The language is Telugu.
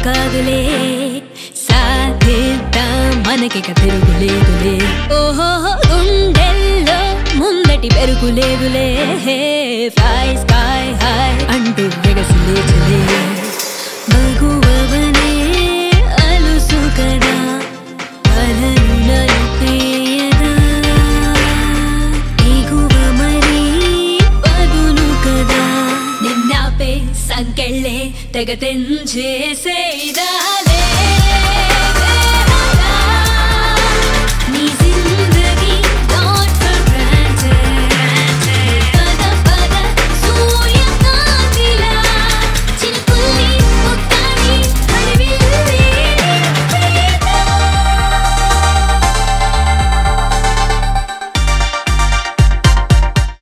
కాదులే సాధిద్దాం మనకిక తిరుగులేదులే ఓహో గుండెల్లో ముందటి పెరుగులేదులే ఫ్లై స్కై హై అంటూ ఎగసి లేచలే మగువవనే అలుసు కదా అలను నలిపేయదా ఎగువ మరి పదును కదా నిన్నాపే సంకెళ్ళే తెగ తెంచేసేదా